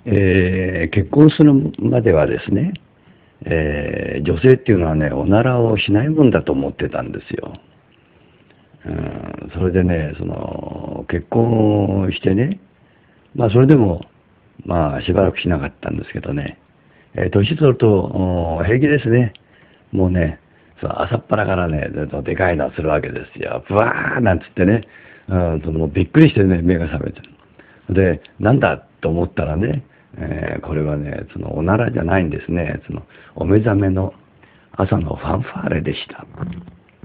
結婚するまではですね、女性っていうのはね、おならをしないもんだと思ってたんですよ。それでね、結婚してね、まあそれでも、まあしばらくしなかったんですけどね、年取ると平気ですね。もうね、朝っぱらからね、でかいのをするわけですよ。ブワーなんつってね、もうびっくりしてね、目が覚めてる。で、なんだと思ったらね、これはね、おならじゃないんですね。お目覚めの朝のファンファーレでした。